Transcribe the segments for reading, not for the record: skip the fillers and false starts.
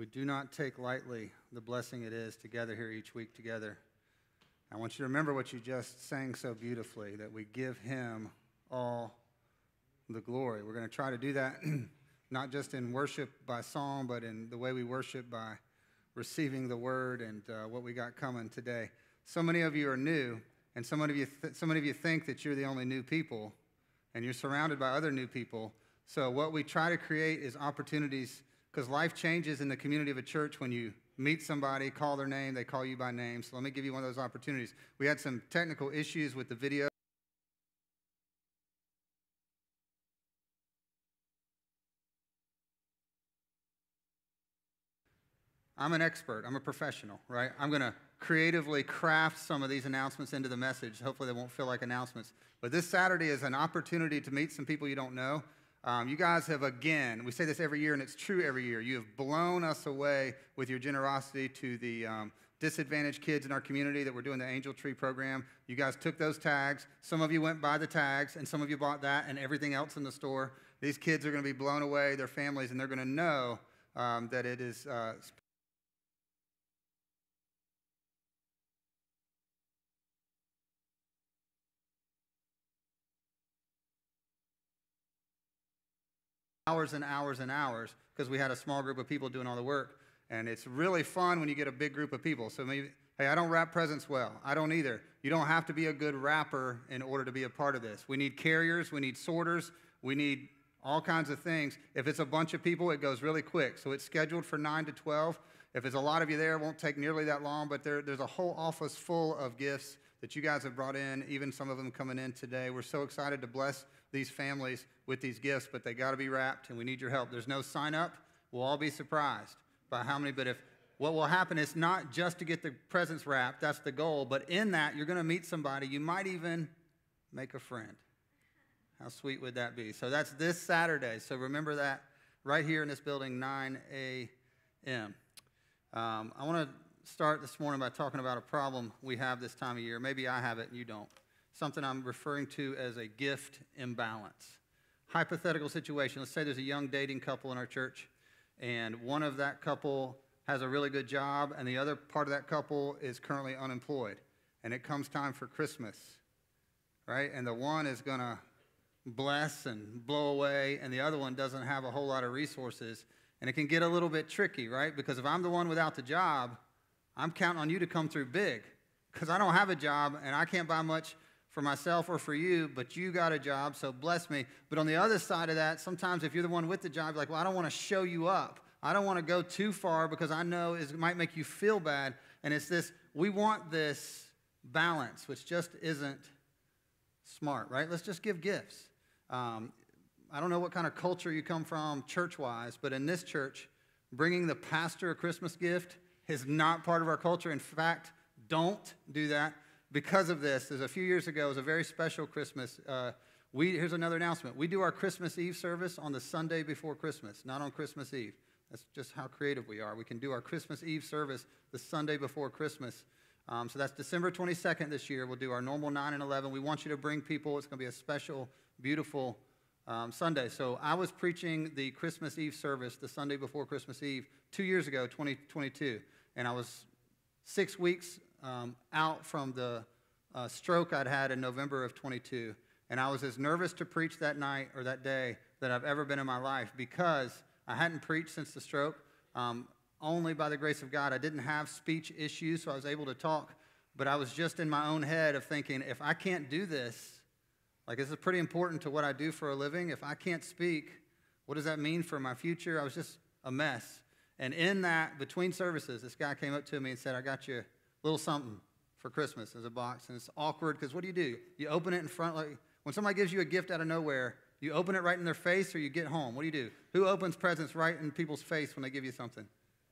We do not take lightly the blessing it is to gather here each week together. I want you to remember what you just sang so beautifully, that we give him all the glory. We're going to try to do that not just in worship by song, but in the way we worship by receiving the word and what we got coming today. So many of you are new, and so many of you think that you're the only new people, and you're surrounded by other new people. So what we try to create is opportunities, because life changes in the community of a church when you meet somebody, call their name, they call you by name. So let me give you one of those opportunities. We had some technical issues with the video. I'm an expert. I'm a professional, right? I'm going to creatively craft some of these announcements into the message. Hopefully they won't feel like announcements. But this Saturday is an opportunity to meet some people you don't know. You guys have, again, we say this every year, and it's true every year, you have blown us away with your generosity to the disadvantaged kids in our community that we're doing the Angel Tree program. You guys took those tags. Some of you went by the tags, and some of you bought that and everything else in the store. These kids are going to be blown away, their families, and they're going to know that it is hours and hours and hours, because we had a small group of people doing all the work. And it's really fun when you get a big group of people. So maybe, hey, I don't wrap presents well. I don't either. You don't have to be a good wrapper in order to be a part of this. We need carriers. We need sorters. We need all kinds of things. If it's a bunch of people, it goes really quick. So it's scheduled for 9 to 12. If there's a lot of you there, it won't take nearly that long. But there's a whole office full of gifts that you guys have brought in, even some of them coming in today. We're so excited to bless these families with these gifts, but they got to be wrapped, and we need your help. There's no sign up. We'll all be surprised by how many, but what will happen is not just to get the presents wrapped, that's the goal, but in that, you're going to meet somebody. You might even make a friend. How sweet would that be? So that's this Saturday, so remember that right here in this building, 9 a.m. I want to start this morning by talking about a problem we have this time of year. Maybe I have it and you don't. Something I'm referring to as a gift imbalance. Hypothetical situation. Let's say there's a young dating couple in our church, and one of that couple has a really good job, and the other part of that couple is currently unemployed. And it comes time for Christmas, right? And the one is going to bless and blow away, and the other one doesn't have a whole lot of resources. And it can get a little bit tricky, right? Because if I'm the one without the job, I'm counting on you to come through big, because I don't have a job, and I can't buy much for myself or for you, but you got a job, so bless me. But on the other side of that, sometimes if you're the one with the job, you're like, well, I don't want to show you up. I don't want to go too far because I know it might make you feel bad. And it's this, we want this balance, which just isn't smart, right? Let's just give gifts. I don't know what kind of culture you come from church-wise, but in this church, bringing the pastor a Christmas gift is not part of our culture. In fact, don't do that. Because of this, there's a few years ago, it was a very special Christmas. Here's another announcement. We do our Christmas Eve service on the Sunday before Christmas, not on Christmas Eve. That's just how creative we are. We can do our Christmas Eve service the Sunday before Christmas. So that's December 22nd this year. We'll do our normal 9 and 11. We want you to bring people. It's going to be a special, beautiful Sunday. So I was preaching the Christmas Eve service the Sunday before Christmas Eve 2 years ago, 2022. And I was 6 weeks out from the stroke I'd had in November of 22. And I was as nervous to preach that night or that day that I've ever been in my life, because I hadn't preached since the stroke. Only by the grace of God, I didn't have speech issues, so I was able to talk. But I was just in my own head of thinking, if I can't do this, like this is pretty important to what I do for a living. If I can't speak, what does that mean for my future? I was just a mess. And in that, between services, this guy came up to me and said, I got you a little something for Christmas as a box. And it's awkward because what do? You open it in front, like when somebody gives you a gift out of nowhere, you open it right in their face or you get home. What do? Who opens presents right in people's face when they give you something?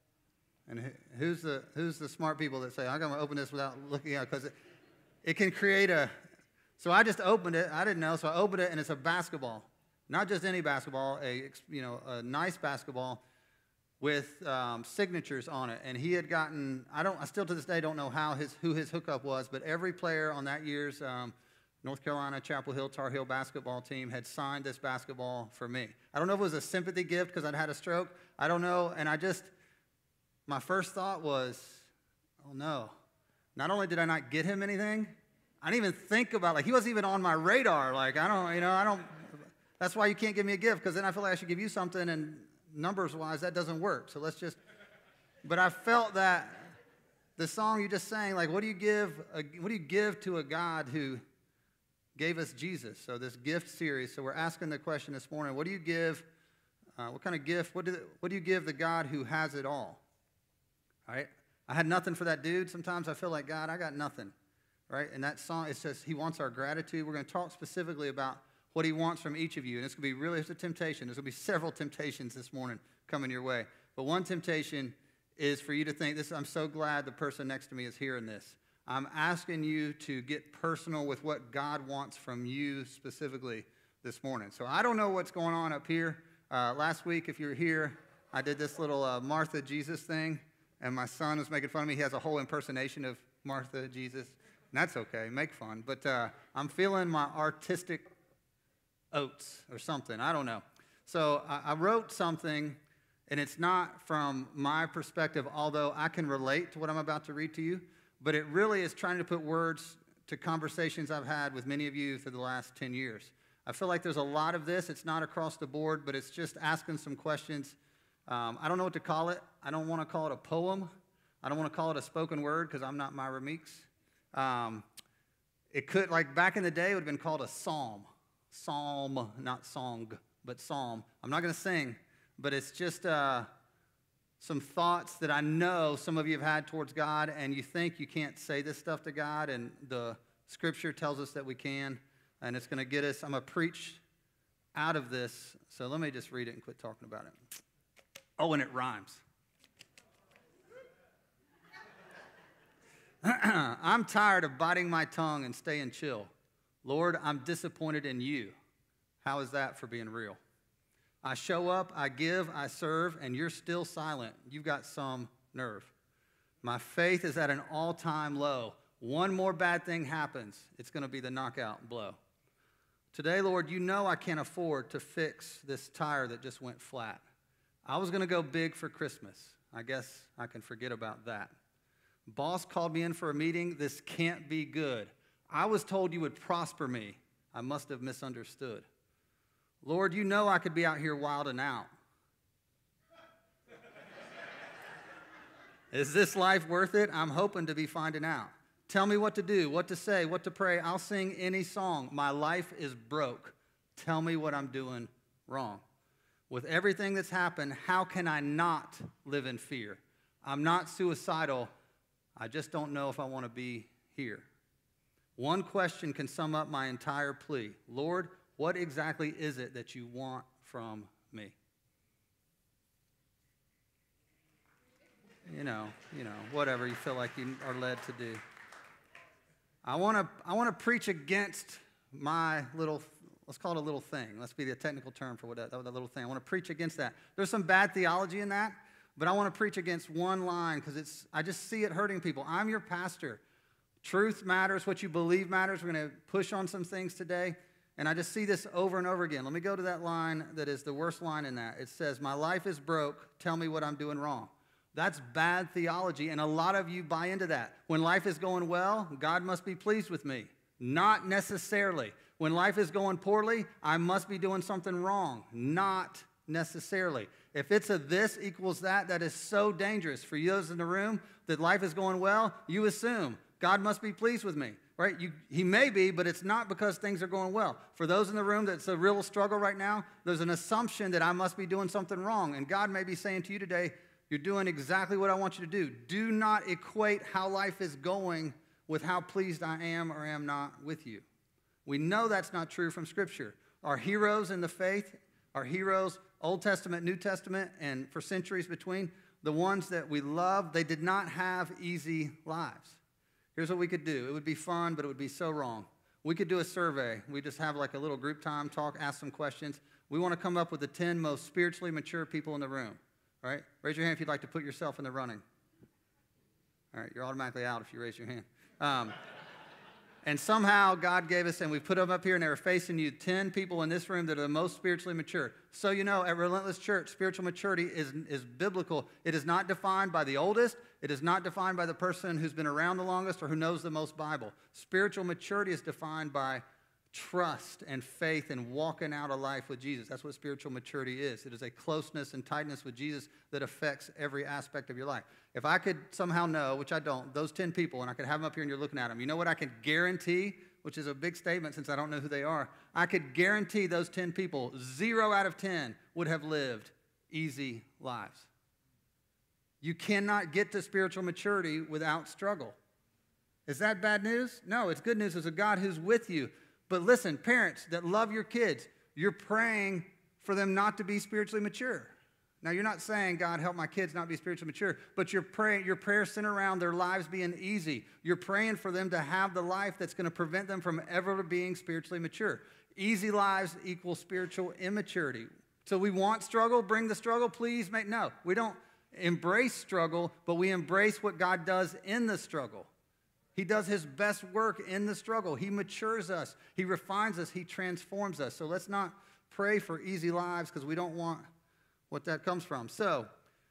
And who's the smart people that say, I'm going to open this without looking out, because it can create a... So I just opened it. I didn't know, so I opened it, and it's a basketball. Not just any basketball, a nice basketball with signatures on it. And he had gotten, I still to this day don't know who his hookup was, but every player on that year's North Carolina Chapel Hill Tar Heel basketball team had signed this basketball for me. I don't know if it was a sympathy gift because I'd had a stroke. I don't know, and my first thought was, oh no. Not only did I not get him anything, I didn't even think about, like, he wasn't even on my radar. Like, I don't, that's why you can't give me a gift, because then I feel like I should give you something, and numbers-wise, that doesn't work. So but I felt that the song you just sang, like, what do you give to a God who gave us Jesus? So this gift series, so we're asking the question this morning, what do you give, what kind of gift, what do you give the God who has it all? All right? I had nothing for that dude. Sometimes I feel like, God, I got nothing, right? And that song, it says he wants our gratitude. We're going to talk specifically about what he wants from each of you. And it's going to be it's a temptation. There's going to be several temptations this morning coming your way. But one temptation is for you to think, I'm so glad the person next to me is hearing this. I'm asking you to get personal with what God wants from you specifically this morning. So I don't know what's going on up here. Last week, if you were here, I did this little Martha Jesus thing. And my son was making fun of me. He has a whole impersonation of Martha, Jesus. And that's okay. Make fun. But I'm feeling my artistic oats or something. I don't know. So I wrote something, and it's not from my perspective, although I can relate to what I'm about to read to you. But it really is trying to put words to conversations I've had with many of you for the last 10 years. I feel like there's a lot of this. It's not across the board, but it's just asking some questions. I don't know what to call it. I don't want to call it a poem. I don't want to call it a spoken word because I'm not Myra Meeks. It could, like back in the day, it would have been called a psalm. Psalm, not song, but psalm. I'm not going to sing, but it's just some thoughts that I know some of you have had towards God, and you think you can't say this stuff to God, and the Scripture tells us that we can, and it's going to get us. I'm going to preach out of this, so let me just read it and quit talking about it. Oh, and it rhymes. I'm tired of biting my tongue and staying chill. Lord, I'm disappointed in you. How is that for being real? I show up, I give, I serve, and you're still silent. You've got some nerve. My faith is at an all-time low. One more bad thing happens, it's going to be the knockout blow. Today, Lord, you know I can't afford to fix this tire that just went flat. I was going to go big for Christmas. I guess I can forget about that. Boss called me in for a meeting. This can't be good. I was told you would prosper me. I must have misunderstood. Lord, you know I could be out here wilding out. Is this life worth it? I'm hoping to be finding out. Tell me what to do, what to say, what to pray. I'll sing any song. My life is broke. Tell me what I'm doing wrong. With everything that's happened, how can I not live in fear? I'm not suicidal. I just don't know if I want to be here. One question can sum up my entire plea. Lord, what exactly is it that you want from me? You know, whatever you feel like you are led to do. I want to preach against my little, let's call it a little thing. Let's be the technical term for that little thing. I want to preach against that. There's some bad theology in that, but I want to preach against one line because I just see it hurting people. I'm your pastor. Truth matters. What you believe matters. We're going to push on some things today, and I just see this over and over again. Let me go to that line that is the worst line in that. It says, my life is broke. Tell me what I'm doing wrong. That's bad theology, and a lot of you buy into that. When life is going well, God must be pleased with me. Not necessarily. When life is going poorly, I must be doing something wrong. Not necessarily. If it's a this equals that, that is so dangerous. For those in the room that life is going well, you assume God must be pleased with me, right? He may be, but it's not because things are going well. For those in the room that's a real struggle right now, there's an assumption that I must be doing something wrong, and God may be saying to you today, you're doing exactly what I want you to do. Do not equate how life is going with how pleased I am or am not with you. We know that's not true from Scripture. Our heroes in the faith, our heroes, Old Testament, New Testament, and for centuries between, the ones that we love, they did not have easy lives. Here's what we could do. It would be fun, but it would be so wrong. We could do a survey. We just have like a little group time, talk, ask some questions. We want to come up with the 10 most spiritually mature people in the room. All right? Raise your hand if you'd like to put yourself in the running. All right, you're automatically out if you raise your hand. And somehow God gave us, and we put them up here, and they were facing you, 10 people in this room that are the most spiritually mature. So you know, at Relentless Church, spiritual maturity is biblical. It is not defined by the oldest. It is not defined by the person who's been around the longest or who knows the most Bible. Spiritual maturity is defined by trust and faith and walking out a life with Jesus. That's what spiritual maturity is. It is a closeness and tightness with Jesus that affects every aspect of your life. If I could somehow know, which I don't, those 10 people, and I could have them up here and you're looking at them, you know what I could guarantee, which is a big statement since I don't know who they are, I could guarantee those 10 people, 0 out of 10 would have lived easy lives. You cannot get to spiritual maturity without struggle. Is that bad news? No, it's good news. There's a God who's with you. But listen, parents that love your kids, you're praying for them not to be spiritually mature. Now, you're not saying, God, help my kids not be spiritually mature, but your prayers center around their lives being easy. You're praying for them to have the life that's going to prevent them from ever being spiritually mature. Easy lives equal spiritual immaturity. So we want struggle, bring the struggle, please make, no. We don't embrace struggle, but we embrace what God does in the struggle. He does his best work in the struggle. He matures us. He refines us. He transforms us. So let's not pray for easy lives because we don't want what that comes from. So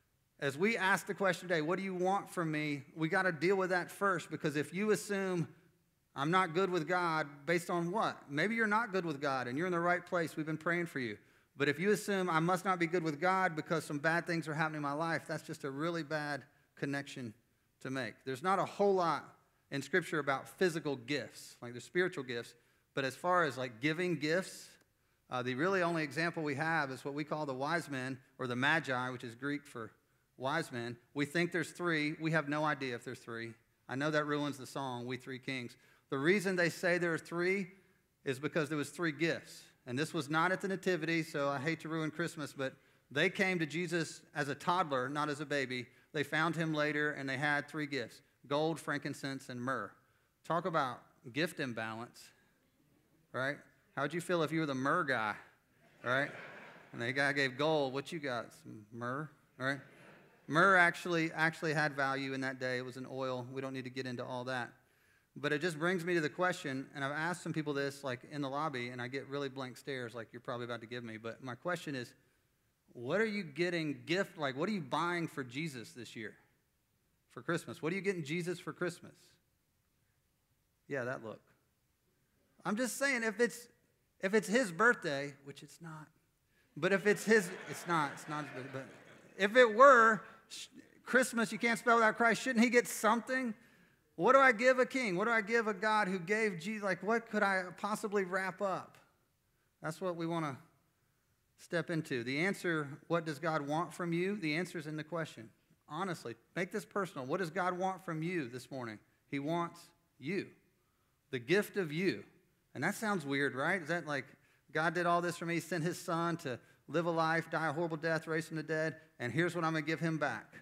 as we ask the question today, what do you want from me? We got to deal with that first, because if you assume I'm not good with God, based on what? Maybe you're not good with God and you're in the right place. We've been praying for you. But if you assume I must not be good with God because some bad things are happening in my life, that's just a really bad connection to make. There's not a whole lot in Scripture about physical gifts, like the spiritual gifts. But as far as like giving gifts, the really only example we have is what we call the wise men, or the magi, which is Greek for wise men. We think there's 3. We have no idea if there's 3. I know that ruins the song, We Three Kings. The reason they say there are 3 is because there was 3 gifts. And this was not at the Nativity, so I hate to ruin Christmas, but they came to Jesus as a toddler, not as a baby. They found him later, and they had 3 gifts: gold, frankincense, and myrrh. Talk about gift imbalance, right? How'd you feel if you were the myrrh guy, right? And the guy gave gold. What you got? Some myrrh, all right? Myrrh actually had value in that day. It was an oil. We don't need to get into all that. But it just brings me to the question, and I've asked some people this, like in the lobby, and I get really blank stares like you're probably about to give me. But my question is, what are you getting gift, like what are you buying for Jesus this year for Christmas? What are you getting Jesus for Christmas? Yeah, that look. I'm just saying, if it's his birthday, which it's not, but if it's his, it's not his birthday, but if it were Christmas, you can't spell without Christ, shouldn't he get something? What do I give a king? What do I give a God who gave Jesus? Like, what could I possibly wrap up? That's what we want to step into. The answer, what does God want from you? The answer is in the question. Honestly, make this personal. What does God want from you this morning? He wants you, the gift of you. And that sounds weird, right? Is that like God did all this for me, sent his son to live a life, die a horrible death, raise from the dead, and here's what I'm going to give him back?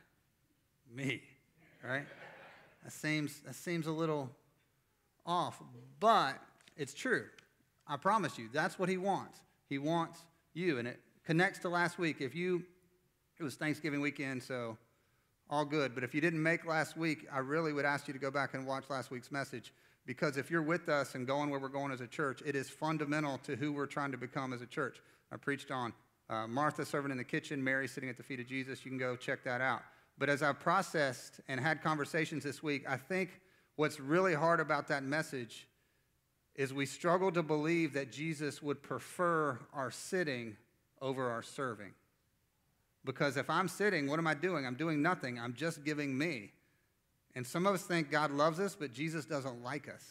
Me, right? That seems a little off, but it's true. I promise you, that's what he wants. He wants you, and it connects to last week. It was Thanksgiving weekend, so all good. But if you didn't make last week, I really would ask you to go back and watch last week's message, because if you're with us and going where we're going as a church, it is fundamental to who we're trying to become as a church. I preached on Martha serving in the kitchen, Mary sitting at the feet of Jesus. You can go check that out. But as I've processed and had conversations this week, I think what's really hard about that message is we struggle to believe that Jesus would prefer our sitting over our serving. Because if I'm sitting, what am I doing? I'm doing nothing. I'm just giving me. And some of us think God loves us, but Jesus doesn't like us,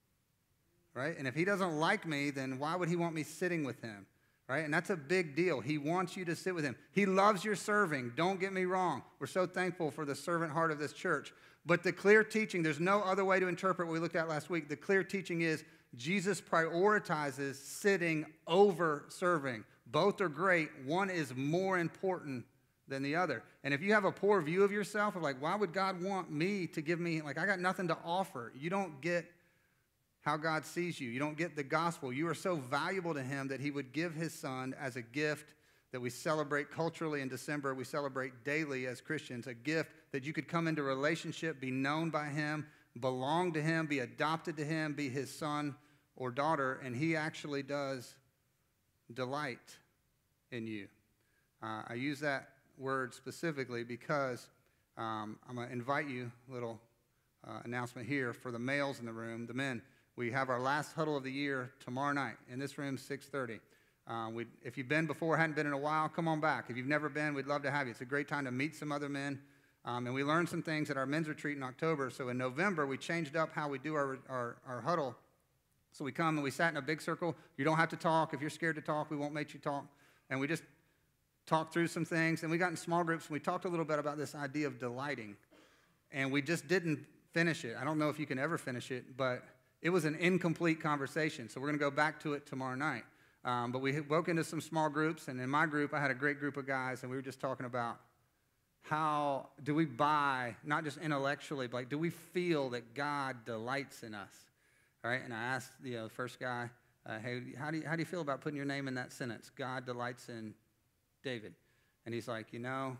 right? And if he doesn't like me, then why would he want me sitting with him, right? And that's a big deal. He wants you to sit with him. He loves your serving. Don't get me wrong. We're so thankful for the servant heart of this church. But the clear teaching, there's no other way to interpret what we looked at last week. The clear teaching is Jesus prioritizes sitting over serving. Both are great. One is more important than the other. And if you have a poor view of yourself, of like, why would God want me to give me, like, I got nothing to offer. You don't get how God sees you. You don't get the gospel. You are so valuable to him that he would give his son as a gift that we celebrate culturally in December. We celebrate daily as Christians, a gift that you could come into relationship, be known by him, belong to him, be adopted to him, be his son or daughter, and he actually does delight in you. I use that word specifically because I'm going to invite you, little announcement here for the males in the room, the men. We have our last huddle of the year tomorrow night in this room, 6:30. If you've been before, hadn't been in a while, come on back. If you've never been, we'd love to have you. It's a great time to meet some other men. And we learned some things at our men's retreat in October. So in November, we changed up how we do our huddle. So we come and we sat in a big circle. You don't have to talk. If you're scared to talk, we won't make you talk. And we just talked through some things. And we got in small groups, and we talked a little bit about this idea of delighting. And we just didn't finish it. I don't know if you can ever finish it, but it was an incomplete conversation. So we're going to go back to it tomorrow night. But we woke into some small groups, and in my group, I had a great group of guys, and we were just talking about how do we buy, not just intellectually, but like, do we feel that God delights in us? All right, and I asked the first guy, hey, how do you feel about putting your name in that sentence? God delights in David. And he's like,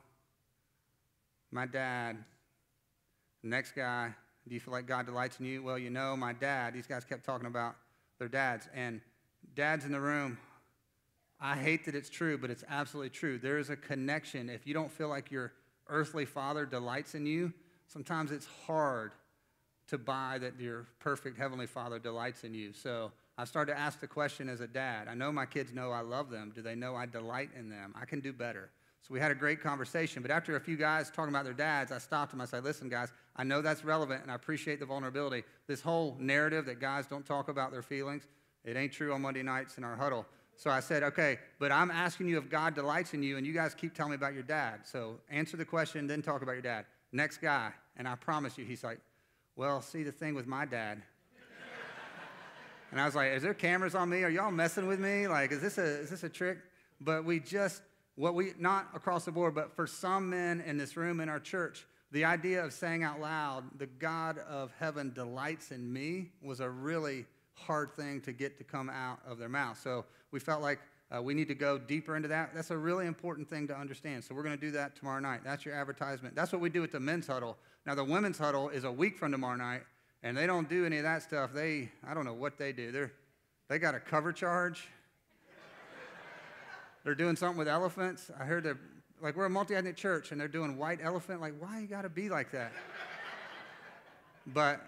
my dad. The next guy, do you feel like God delights in you? Well, my dad. These guys kept talking about their dads. And dads in the room, I hate that it's true, but it's absolutely true. There is a connection. If you don't feel like your earthly father delights in you, sometimes it's hard to buy that your perfect heavenly father delights in you. So I started to ask the question as a dad. I know my kids know I love them. Do they know I delight in them? I can do better. So we had a great conversation. But after a few guys talking about their dads, I stopped them. I said, listen, guys, I know that's relevant, and I appreciate the vulnerability. This whole narrative that guys don't talk about their feelings, it ain't true on Monday nights in our huddle. So I said, okay, but I'm asking you if God delights in you, and you guys keep telling me about your dad. So answer the question, then talk about your dad. Next guy, and I promise you, he's like, well, see, the thing with my dad. And I was like, is there cameras on me? Are y'all messing with me? Like, is this a trick? But not across the board, but for some men in this room in our church, the idea of saying out loud, the God of heaven delights in me, was a really hard thing to get to come out of their mouth. So we felt like we need to go deeper into that. That's a really important thing to understand. So we're going to do that tomorrow night. That's your advertisement. That's what we do at the men's huddle. Now, the women's huddle is a week from tomorrow night, and they don't do any of that stuff. I don't know what they do. They got a cover charge. They're doing something with elephants. I heard we're a multi-ethnic church, and they're doing white elephant. Like, why you got to be like that? But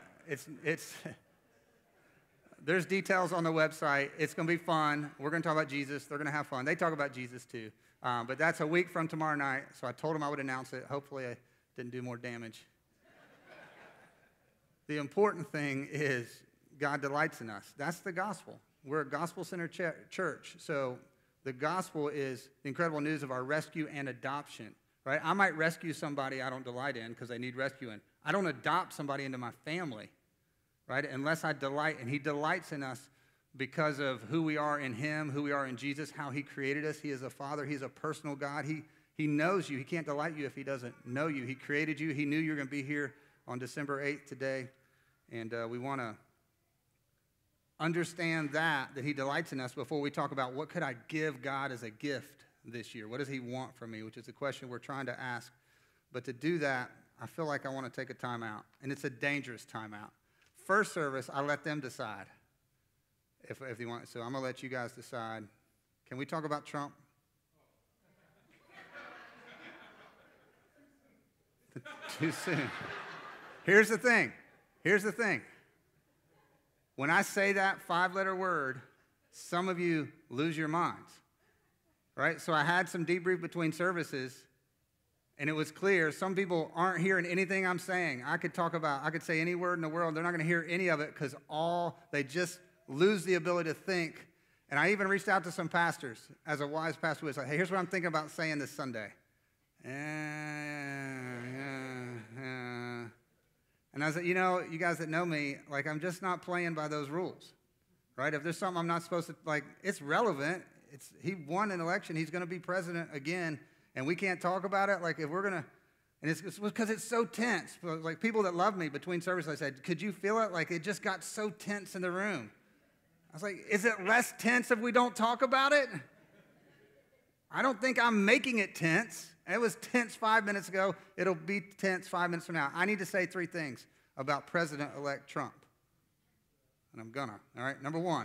there's details on the website. It's going to be fun. We're going to talk about Jesus. They're going to have fun. They talk about Jesus too. But that's a week from tomorrow night, so I told them I would announce it. Hopefully I didn't do more damage. The important thing is God delights in us. That's the gospel. We're a gospel-centered church. So the gospel is the incredible news of our rescue and adoption. Right? I might rescue somebody I don't delight in because they need rescuing. I don't adopt somebody into my family. Right? Unless I delight, and he delights in us because of who we are in him, who we are in Jesus, how he created us. He is a father. He's a personal God. He knows you. He can't delight you if he doesn't know you. He created you. He knew you were going to be here on December 8th today, and we want to understand that he delights in us before we talk about what could I give God as a gift this year. What does he want from me, which is a question we're trying to ask. But to do that, I feel like I want to take a time out, and it's a dangerous time out. First service, I let them decide if they want. So I'm going to let you guys decide. Can we talk about Trump? Too soon. Here's the thing. When I say that 5-letter word, some of you lose your minds. Right? So I had some debrief between services, and it was clear some people aren't hearing anything I'm saying. I could say any word in the world. They're not going to hear any of it because they just lose the ability to think. And I even reached out to some pastors, as a wise pastor was like, hey, here's what I'm thinking about saying this Sunday. And I said, you guys that know me, like, I'm just not playing by those rules, right? If there's something I'm not supposed to, like, it's relevant. He won an election. He's going to be president again, and we can't talk about it. Like, if we're going to, and it's because it's so tense. Like, people that love me between services, I said, could you feel it? Like, it just got so tense in the room. I was like, is it less tense if we don't talk about it? I don't think I'm making it tense. It was tense 5 minutes ago. It'll be tense 5 minutes from now. I need to say 3 things about President-elect Trump. And I'm gonna, all right? Number one,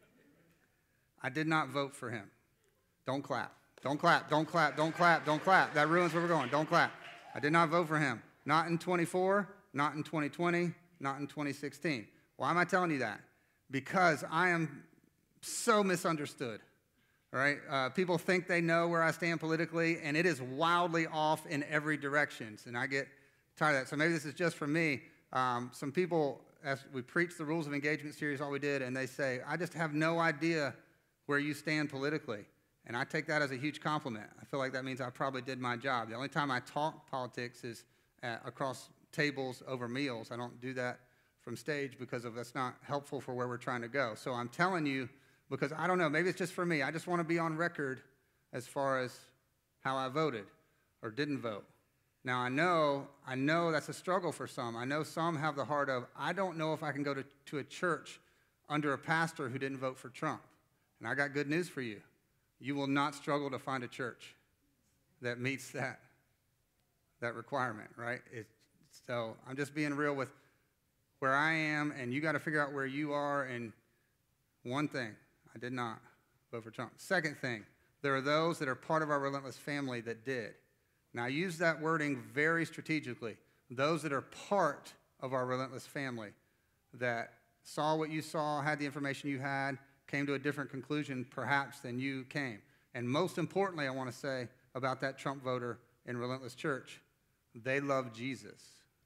I did not vote for him. Don't clap. Don't clap, don't clap, don't clap, don't clap. That ruins where we're going. Don't clap. I did not vote for him. Not in 24, not in 2020, not in 2016. Why am I telling you that? Because I am so misunderstood. All right? People think they know where I stand politically, and it is wildly off in every direction. And I get tired of that. So maybe this is just for me. Some people, as we preach the Rules of Engagement series, all we did, and they say, I just have no idea where you stand politically. And I take that as a huge compliment. I feel like that means I probably did my job. The only time I talk politics is across tables over meals. I don't do that from stage because that's not helpful for where we're trying to go. So I'm telling you, because I don't know, maybe it's just for me. I just want to be on record as far as how I voted or didn't vote. Now, I know that's a struggle for some. I know some have the heart of, I don't know if I can go to a church under a pastor who didn't vote for Trump. And I got good news for you. You will not struggle to find a church that meets that requirement, right? So I'm just being real with where I am, and you got to figure out where you are. And one thing, I did not vote for Trump. Second thing, there are those that are part of our Relentless family that did. Now, I use that wording very strategically. Those that are part of our Relentless family that saw what you saw, had the information you had, came to a different conclusion perhaps than you came. And most importantly, I want to say about that Trump voter in Relentless Church, they love Jesus.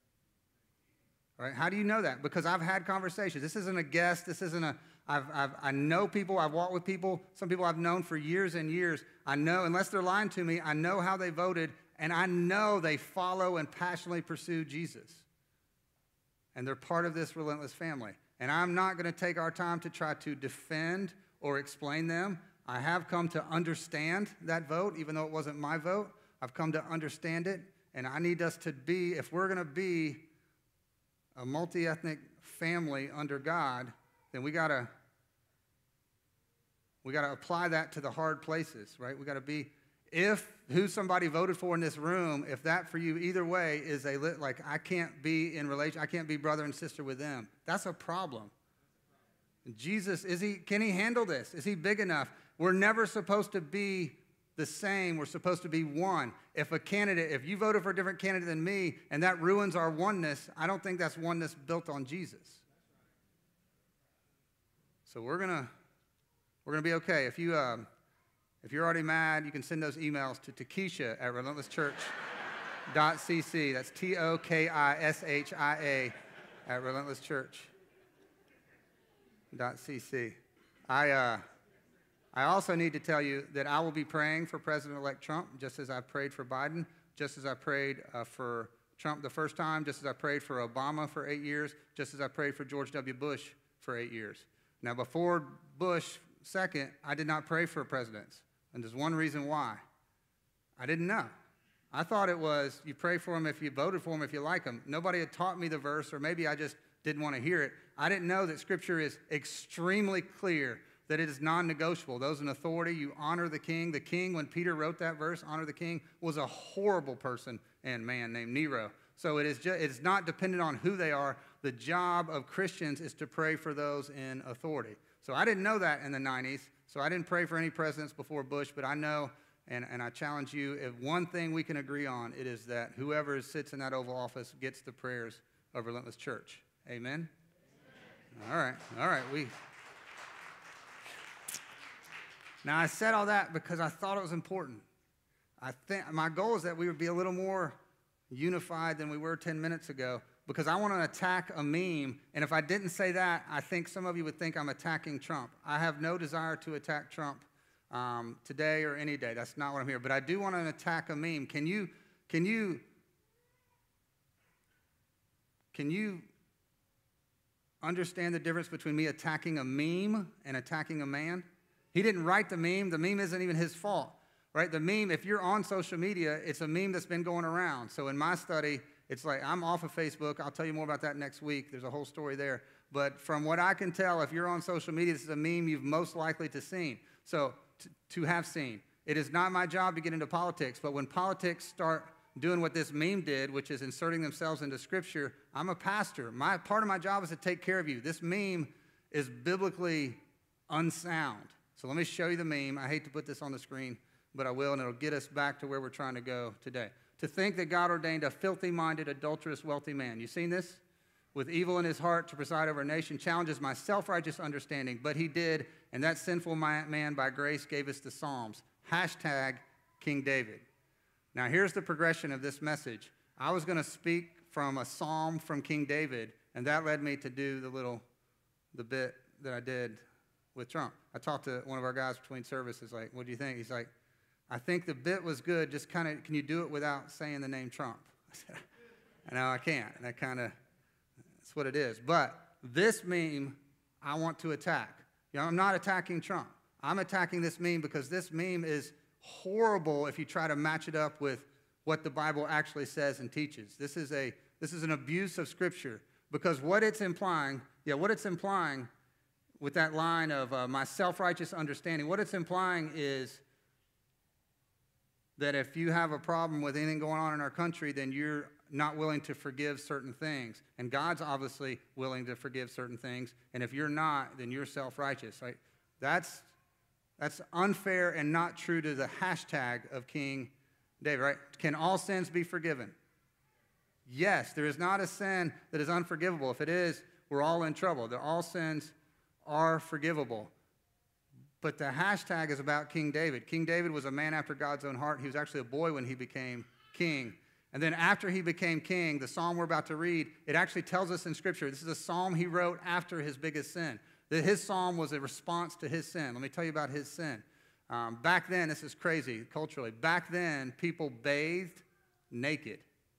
All right? How do you know that? Because I've had conversations. This isn't a guess. This isn't a, I know people. I've walked with people. Some people I've known for years and years. I know, unless they're lying to me, I know how they voted, and I know they follow and passionately pursue Jesus. And they're part of this Relentless family. And I'm not going to take our time to try to defend or explain them. I have come to understand that vote, even though it wasn't my vote. I've come to understand it. And I need us to be, if we're going to be a multi-ethnic family under God, then we got to apply that to the hard places, right? We got to be, if who somebody voted for in this room, if that for you either way is like I can't be in relation, I can't be brother and sister with them. That's a problem. Jesus, can he handle this? Is he big enough? We're never supposed to be the same. We're supposed to be one. If you voted for a different candidate than me and that ruins our oneness, I don't think that's oneness built on Jesus. So we're gonna be okay. If you're already mad, you can send those emails to Takisha at relentlesschurch.cc. That's TOKISHIA at relentlesschurch.cc. I also need to tell you that I will be praying for President-elect Trump, just as I prayed for Biden, just as I prayed for Trump the first time, just as I prayed for Obama for 8 years, just as I prayed for George W. Bush for 8 years. Now, before Bush second, I did not pray for presidents. And there's one reason why. I didn't know. I thought it was you pray for them if you voted for them, if you like them. Nobody had taught me the verse, or maybe I just didn't want to hear it. I didn't know that Scripture is extremely clear that it is non-negotiable. Those in authority, you honor the king. The king, when Peter wrote that verse, honor the king, was a horrible person and man named Nero. So it's not dependent on who they are. The job of Christians is to pray for those in authority. So I didn't know that in the 90s. So I didn't pray for any presidents before Bush, but I know, and I challenge you, if one thing we can agree on, it is that whoever sits in that Oval Office gets the prayers of Relentless Church. Amen? Amen. All right. Now, I said all that because I thought it was important. I think my goal is that we would be a little more unified than we were 10 minutes ago, because I want to attack a meme, and if I didn't say that, I think some of you would think I'm attacking Trump. I have no desire to attack Trump today or any day. That's not what I'm here. But I do want to attack a meme. Can you understand the difference between me attacking a meme and attacking a man? He didn't write the meme. The meme isn't even his fault, right? The meme, if you're on social media, it's a meme that's been going around. So in my study, it's like I'm off of Facebook. I'll tell you more about that next week. There's a whole story there. But from what I can tell, if you're on social media, this is a meme you've most likely to have seen. It is not my job to get into politics, but when politics start doing what this meme did, which is inserting themselves into Scripture. I'm a pastor. Part of my job is to take care of you. This meme is biblically unsound. So let me show you the meme. I hate to put this on the screen, but I will, and it'll get us back to where we're trying to go today. To think that God ordained a filthy-minded, adulterous, wealthy man. You seen this? With evil in his heart to preside over a nation, challenges my self-righteous understanding. But he did, and that sinful man by grace gave us the Psalms. # King David. Now here's the progression of this message. I was going to speak from a psalm from King David, and that led me to do the bit that I did with Trump. I talked to one of our guys between services, like, what do you think? He's like, I think the bit was good, just kind of, can you do it without saying the name Trump? I said, no, I can't, and that's what it is. But this meme, I want to attack. I'm not attacking Trump. I'm attacking this meme because this meme is horrible if you try to match it up with what the Bible actually says and teaches. This is an abuse of Scripture because what it's implying with that line of my self-righteous understanding, what it's implying is that if you have a problem with anything going on in our country, then you're not willing to forgive certain things. And God's obviously willing to forgive certain things. And if you're not, then you're self-righteous, right? That's unfair and not true to the hashtag of King David, right? Can all sins be forgiven? Yes, there is not a sin that is unforgivable. If it is, we're all in trouble. All sins are forgivable. But the hashtag is about King David. King David was a man after God's own heart. He was actually a boy when he became king. And then after he became king, the psalm we're about to read, it actually tells us in Scripture, this is a psalm he wrote after his biggest sin. That his psalm was a response to his sin. Let me tell you about his sin. Back then, this is crazy culturally. Back then, people bathed naked.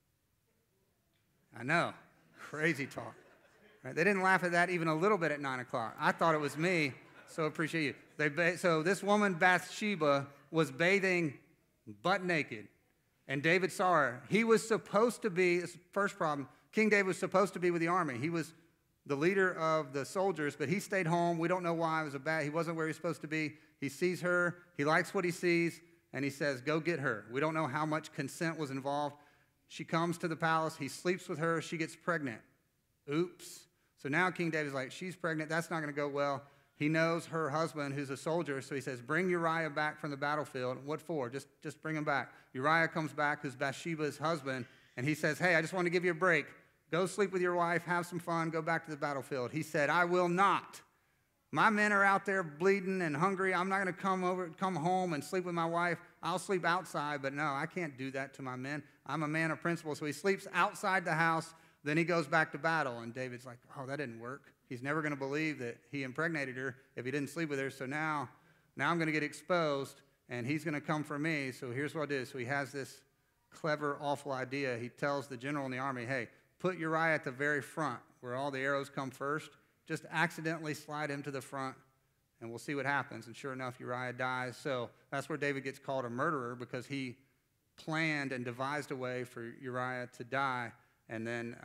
I know, crazy talk. Right? They didn't laugh at that even a little bit at 9 o'clock. I thought it was me, so appreciate you. So this woman, Bathsheba, was bathing butt naked, and David saw her. He was supposed to be, this is the first problem, King David was supposed to be with the army. He was the leader of the soldiers, but he stayed home. We don't know why. He wasn't where he was supposed to be. He sees her. He likes what he sees, and he says, go get her. We don't know how much consent was involved. She comes to the palace. He sleeps with her. She gets pregnant. Oops. So now King David's like, she's pregnant. That's not going to go well. He knows her husband, who's a soldier, so he says, bring Uriah back from the battlefield. What for? Just bring him back. Uriah comes back, who's Bathsheba's husband, and he says, hey, I just want to give you a break. Go sleep with your wife, have some fun, go back to the battlefield. He said, I will not. My men are out there bleeding and hungry. I'm not going to come home and sleep with my wife. I'll sleep outside, but no, I can't do that to my men. I'm a man of principle. So he sleeps outside the house. Then he goes back to battle, and David's like, oh, that didn't work. He's never going to believe that he impregnated her if he didn't sleep with her. So now I'm going to get exposed, and he's going to come for me. So here's what I'll do. So he has this clever, awful idea. He tells the general in the army, hey, put Uriah at the very front where all the arrows come first. Just accidentally slide him to the front, and we'll see what happens. And sure enough, Uriah dies. So that's where David gets called a murderer because he planned and devised a way for Uriah to die. And then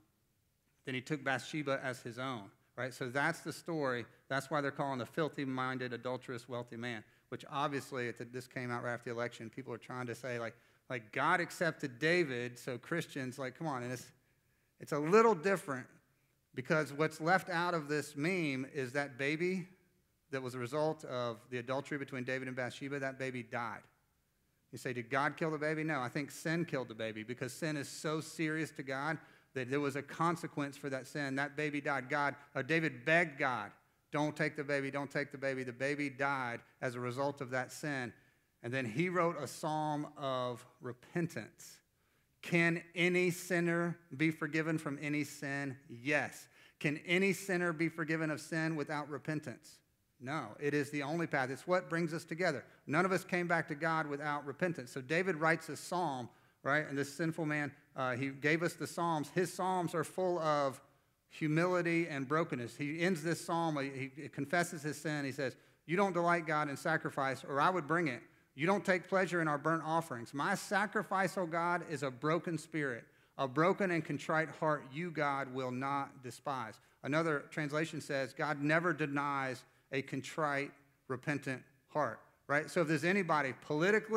he took Bathsheba as his own, right? So that's the story. That's why they're calling the filthy-minded, adulterous, wealthy man, which obviously, this came out right after the election. People are trying to say, like God accepted David, so Christians, like, come on. And it's a little different because what's left out of this meme is that baby that was a result of the adultery between David and Bathsheba, that baby died. You say, did God kill the baby? No, I think sin killed the baby because sin is so serious to God that there was a consequence for that sin. That baby died. David begged God, don't take the baby, don't take the baby. The baby died as a result of that sin. And then he wrote a psalm of repentance. Can any sinner be forgiven from any sin? Yes. Can any sinner be forgiven of sin without repentance? No, it is the only path. It's what brings us together. None of us came back to God without repentance. So David writes a psalm, right? And this sinful man, he gave us the Psalms. His Psalms are full of humility and brokenness. He ends this psalm, he confesses his sin. He says, you don't delight, God, in sacrifice, or I would bring it. You don't take pleasure in our burnt offerings. My sacrifice, O God, is a broken spirit. A broken and contrite heart you, God, will not despise. Another translation says, God never denies a contrite, repentant heart, right? So if there's anybody politically,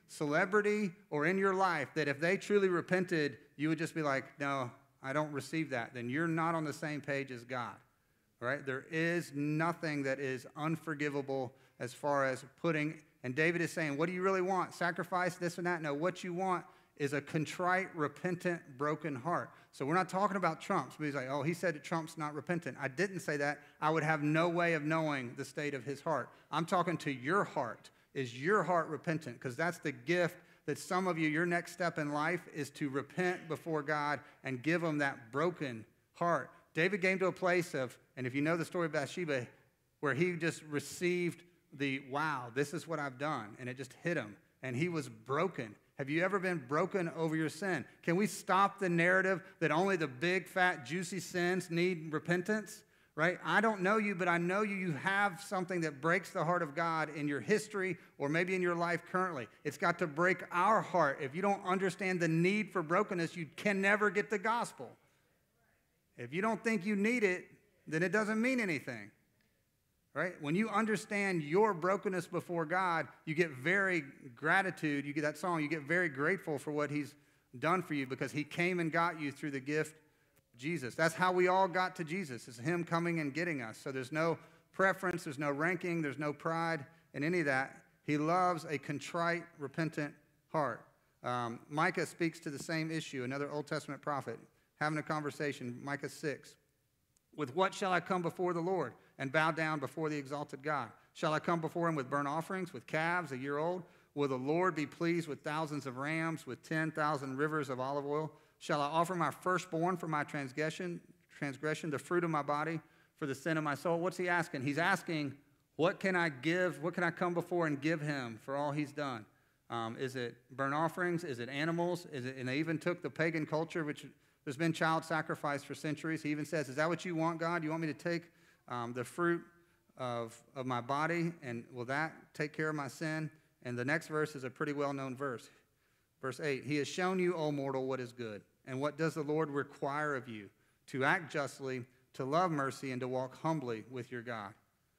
celebrity or in your life that if they truly repented, you would just be like, no, I don't receive that, then you're not on the same page as God, right? There is nothing that is unforgivable as far as putting, and David is saying, what do you really want? Sacrifice, this and that? No, what you want is a contrite, repentant, broken heart. So we're not talking about Trump. Somebody's like, oh, he said that Trump's not repentant. I didn't say that. I would have no way of knowing the state of his heart. I'm talking to your heart. Is your heart repentant? Because that's the gift that some of you, your next step in life is to repent before God and give him that broken heart. David came to a place of, and if you know the story of Bathsheba, where he just received the, wow, this is what I've done, and it just hit him, and he was broken. Have you ever been broken over your sin? Can we stop the narrative that only the big, fat, juicy sins need repentance? Right? I don't know you, but I know you have something that breaks the heart of God in your history or maybe in your life currently. It's got to break our heart. If you don't understand the need for brokenness, you can never get the gospel. If you don't think you need it, then it doesn't mean anything. Right? When you understand your brokenness before God, you get very gratitude. You get that song, you get very grateful for what he's done for you because he came and got you through the gift of Jesus. That's how we all got to Jesus. It's him coming and getting us. So there's no preference, there's no ranking, there's no pride in any of that. He loves a contrite, repentant heart. Micah speaks to the same issue, another Old Testament prophet, having a conversation, Micah 6. With what shall I come before the Lord and bow down before the exalted God? Shall I come before him with burnt offerings, with calves a year old? Will the Lord be pleased with thousands of rams, with 10,000 rivers of olive oil? Shall I offer my firstborn for my transgression, the fruit of my body for the sin of my soul? What's he asking? He's asking, what can I give? What can I come before and give him for all he's done? Is it burnt offerings? Is it animals? And they even took the pagan culture, which there's been child sacrifice for centuries. He even says, is that what you want, God? You want me to take the fruit of my body, and will that take care of my sin? And the next verse is a pretty well-known verse. Verse 8, he has shown you, O mortal, what is good. And what does the Lord require of you? To act justly, to love mercy, and to walk humbly with your God.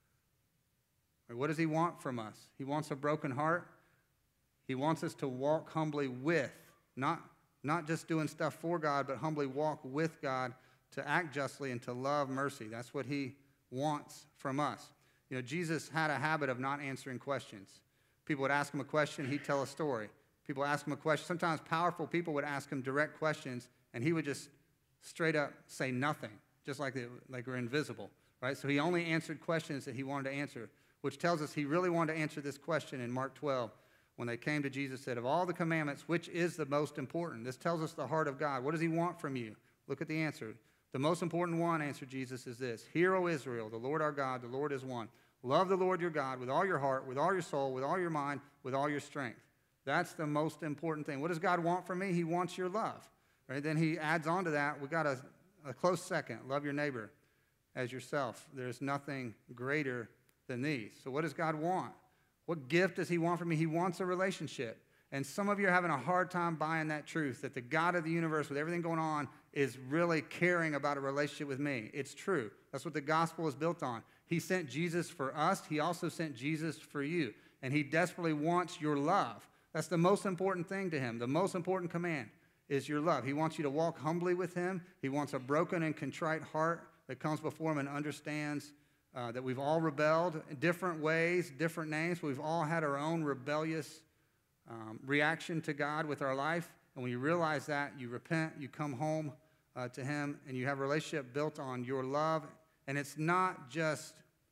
What does he want from us? He wants a broken heart. He wants us to walk humbly with, not just doing stuff for God, but humbly walk with God, to act justly and to love mercy. That's what he wants from us. You know, Jesus had a habit of not answering questions. People would ask him a question, he'd tell a story. People ask him a question. Sometimes powerful people would ask him direct questions, and he would just straight up say nothing, just like we're invisible, right? So he only answered questions that he wanted to answer, which tells us he really wanted to answer this question in Mark 12. When they came to Jesus, said, of all the commandments, which is the most important? This tells us the heart of God. What does he want from you? Look at the answer. The most important one, answered Jesus, is this. Hear, O Israel, the Lord our God, the Lord is one. Love the Lord your God with all your heart, with all your soul, with all your mind, with all your strength. That's the most important thing. What does God want from me? He wants your love. Right? Then he adds on to that, we got a close second. Love your neighbor as yourself. There's nothing greater than these. So what does God want? What gift does he want from me? He wants a relationship. And some of you are having a hard time buying that truth, that the God of the universe, with everything going on, is really caring about a relationship with me. It's true. That's what the gospel is built on. He sent Jesus for us. He also sent Jesus for you. And he desperately wants your love. That's the most important thing to him. The most important command is your love. He wants you to walk humbly with him. He wants a broken and contrite heart that comes before him and understands that we've all rebelled in different ways, different names. We've all had our own rebellious reaction to God with our life. And when you realize that, you repent, you come home to him, and you have a relationship built on your love. And it's not just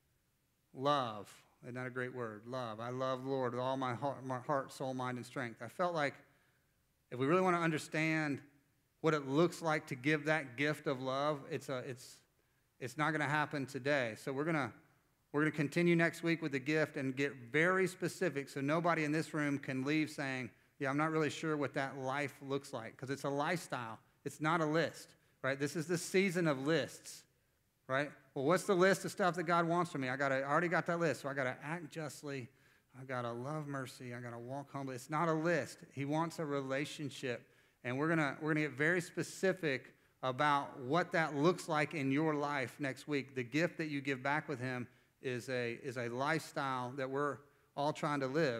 love. Isn't that a great word? Love. I love the Lord with all my heart, soul, mind, and strength. I felt like if we really want to understand what it looks like to give that gift of love, it's not going to happen today. So we're going to continue next week with the gift and get very specific so nobody in this room can leave saying, yeah, I'm not really sure what that life looks like, because it's a lifestyle. It's not a list, right? This is the season of lists, right? Well, what's the list of stuff that God wants from me? I already got that list, so I got to act justly. I got to love mercy. I got to walk humbly. It's not a list. He wants a relationship, and we're gonna get very specific about what that looks like in your life next week. The gift that you give back with him is a lifestyle that we're all trying to live.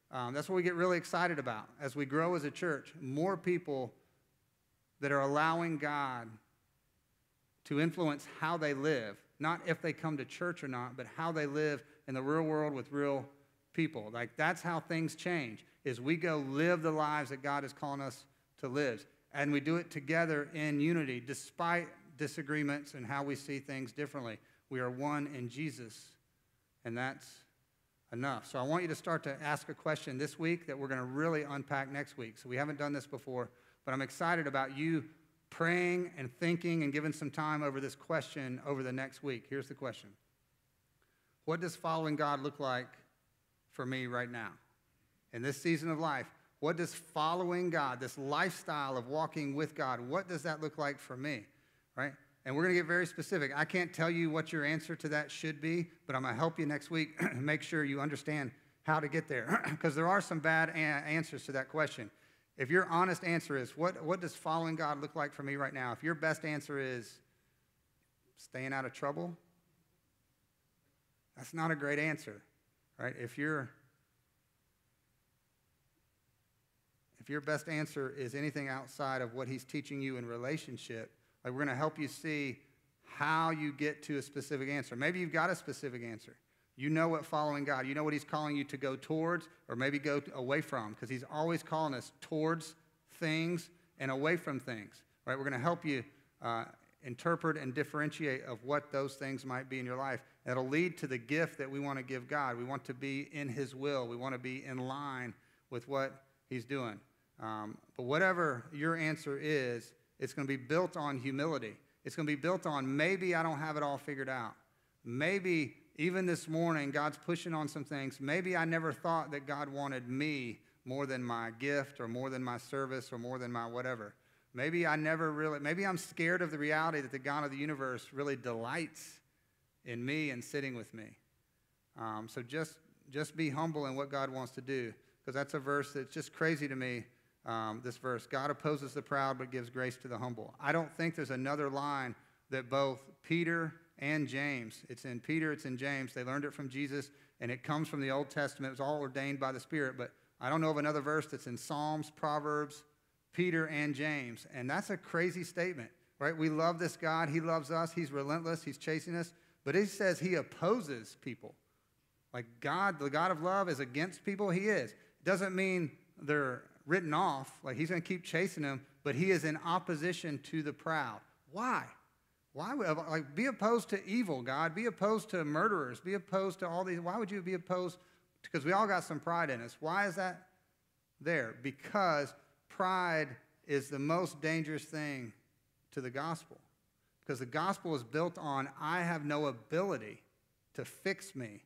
That's what we get really excited about. As we grow as a church, more people that are allowing God to influence how they live, not if they come to church or not, but how they live in the real world with real people. Like, that's how things change, is we go live the lives that God is calling us to live. And we do it together in unity, despite disagreements and how we see things differently. We are one in Jesus, and that's enough. So I want you to start to ask a question this week that we're going to really unpack next week. So we haven't done this before, but I'm excited about you praying and thinking and giving some time over this question over the next week. Here's the question. What does following God look like for me right now? In this season of life, what does following God, this lifestyle of walking with God, what does that look like for me, right? And we're going to get very specific. I can't tell you what your answer to that should be, but I'm going to help you next week make sure you understand how to get there, because there are some bad answers to that question. If your honest answer is, what does following God look like for me right now? If your best answer is staying out of trouble, that's not a great answer, right? If your best answer is anything outside of what he's teaching you in relationship, like, we're going to help you see how you get to a specific answer. Maybe you've got a specific answer. You know what following God, you know what he's calling you to go towards or maybe go away from, because he's always calling us towards things and away from things, right? We're going to help you interpret and differentiate of what those things might be in your life. That'll lead to the gift that we want to give God. We want to be in his will. We want to be in line with what he's doing. But whatever your answer is, it's going to be built on humility. It's going to be built on maybe I don't have it all figured out. Maybe even this morning, God's pushing on some things. Maybe I never thought that God wanted me more than my gift or more than my service or more than my whatever. Maybe I'm scared of the reality that the God of the universe really delights in me and sitting with me. So just be humble in what God wants to do, because that's a verse that's just crazy to me. This verse, God opposes the proud but gives grace to the humble. I don't think there's another line that both Peter and James, it's in Peter, it's in James, they learned it from Jesus, and it comes from the Old Testament. It was all ordained by the Spirit, but I don't know of another verse that's in Psalms, Proverbs, Peter, and James, and that's a crazy statement, right? We love this God. He loves us. He's relentless. He's chasing us, but he says he opposes people. Like, God, the God of love, is against people. He is. It doesn't mean they're written off, like he's going to keep chasing them, but he is in opposition to the proud. Why? Like, be opposed to evil, God. Be opposed to murderers. Be opposed to all these. Why would you be opposed? Because we all got some pride in us. Why is that there? Because pride is the most dangerous thing to the gospel. Because the gospel is built on, I have no ability to fix me.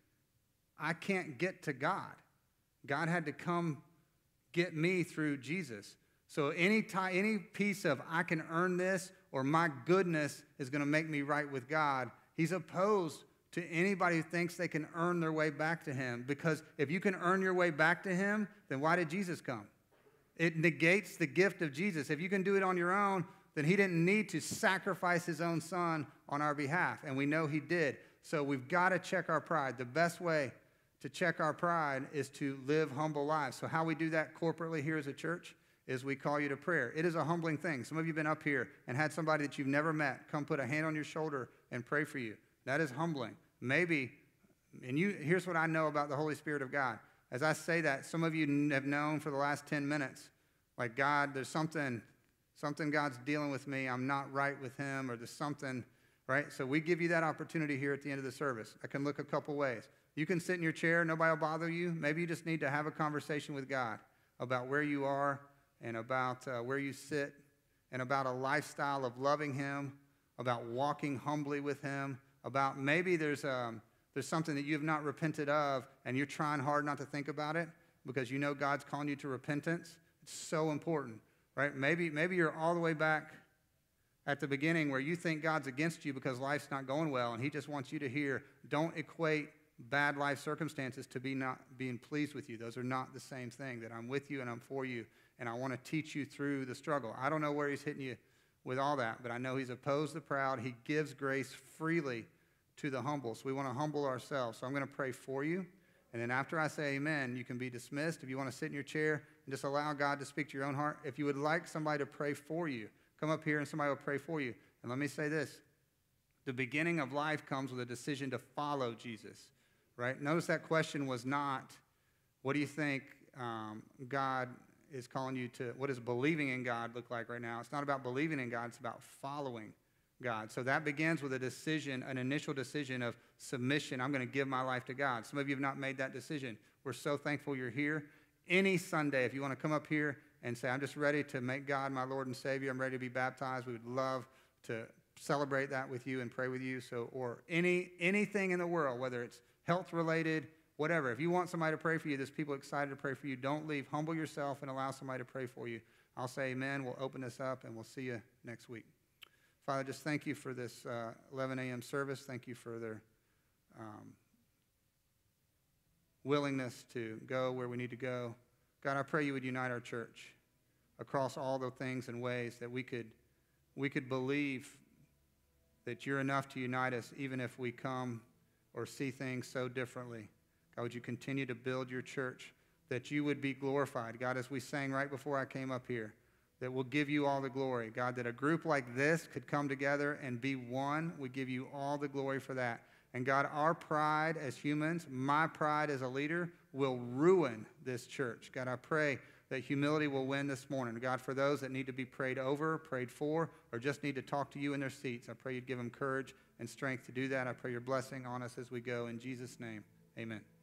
I can't get to God. God had to come get me through Jesus. So any piece of I can earn this or my goodness is going to make me right with God, he's opposed to anybody who thinks they can earn their way back to him. Because if you can earn your way back to him, then why did Jesus come? It negates the gift of Jesus. If you can do it on your own, then he didn't need to sacrifice his own son on our behalf. And we know he did. So we've got to check our pride. The best way to check our pride is to live humble lives. So how we do that corporately here as a church is we call you to prayer. It is a humbling thing. Some of you have been up here and had somebody that you've never met come put a hand on your shoulder and pray for you. That is humbling. Maybe, here's what I know about the Holy Spirit of God. As I say that, some of you have known for the last 10 minutes, like, God, there's something God's dealing with me. I'm not right with him, or there's something, right? So we give you that opportunity here at the end of the service. I can look a couple ways. You can sit in your chair. Nobody will bother you. Maybe you just need to have a conversation with God about where you are and about where you sit and about a lifestyle of loving him, about walking humbly with him, about maybe there's something that you have not repented of and you're trying hard not to think about it because you know God's calling you to repentance. It's so important, right? Maybe you're all the way back at the beginning where you think God's against you because life's not going well, and he just wants you to hear, don't equate bad life circumstances to be not being pleased with you. Those are not the same thing, that I'm with you and I'm for you, and I want to teach you through the struggle. I don't know where he's hitting you with all that, but I know he's opposed the proud. He gives grace freely to the humble. So we want to humble ourselves. So I'm going to pray for you, And then after I say amen, you can be dismissed. If you want to sit in your chair and just allow God to speak to your own heart. If you would like somebody to pray for you, come up here and somebody will pray for you. And let me say this. The beginning of life comes with a decision to follow Jesus, right? Notice that question was not, what do you think God is calling you to, what does believing in God look like right now? It's not about believing in God, it's about following God. So that begins with a decision, an initial decision of submission. I'm going to give my life to God. Some of you have not made that decision. We're so thankful you're here. Any Sunday, if you want to come up here and say, I'm just ready to make God my Lord and Savior, I'm ready to be baptized, we would love to celebrate that with you and pray with you. So, or anything in the world, whether it's health related, whatever. If you want somebody to pray for you, there's people excited to pray for you. Don't leave. Humble yourself and allow somebody to pray for you. I'll say amen. We'll open this up, and we'll see you next week. Father, just thank you for this 11 a.m. service. Thank you for their willingness to go where we need to go. God, I pray you would unite our church across all the things and ways that we could believe that you're enough to unite us even if we come or see things so differently. God, would you continue to build your church, that you would be glorified. God, as we sang right before I came up here, that we'll give you all the glory. God, that a group like this could come together and be one. We give you all the glory for that. And God, our pride as humans, my pride as a leader, will ruin this church. God, I pray that humility will win this morning. God, for those that need to be prayed over, prayed for, or just need to talk to you in their seats, I pray you'd give them courage and strength to do that. I pray your blessing on us as we go. In Jesus' name, amen.